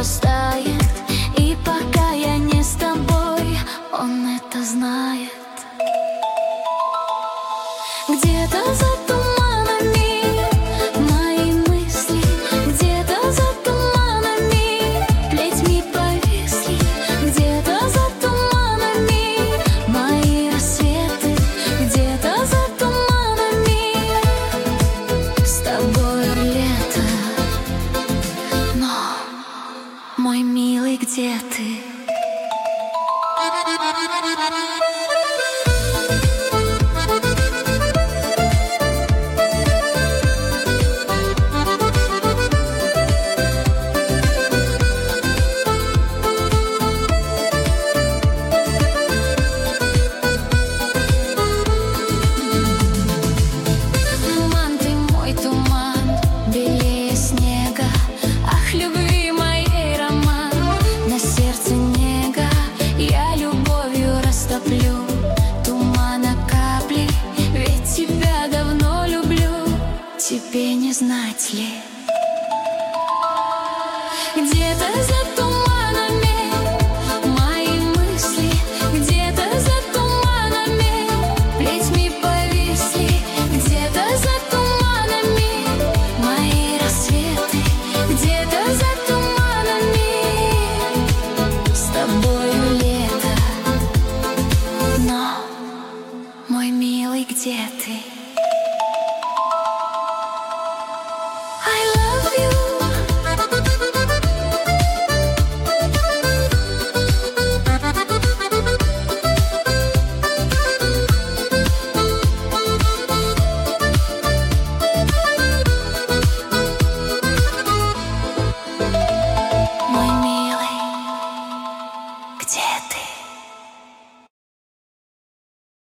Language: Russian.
растает. И пока я не с тобой, он это знает. Где-то за туманами мои мысли, где-то за туманами плетьми повисли, где-то за туманами мои рассветы, где-то за туманами с тобою лето. Но, мой милый, где ты? Тумана капли, ведь тебя давно люблю, тебе не знать ли? Где-то за туманами мои мысли, где-то за туманами плетьми повисли, где-то за туманами мои рассветы, где-то за туманами с тобою лето. Но, мой милый, где ты?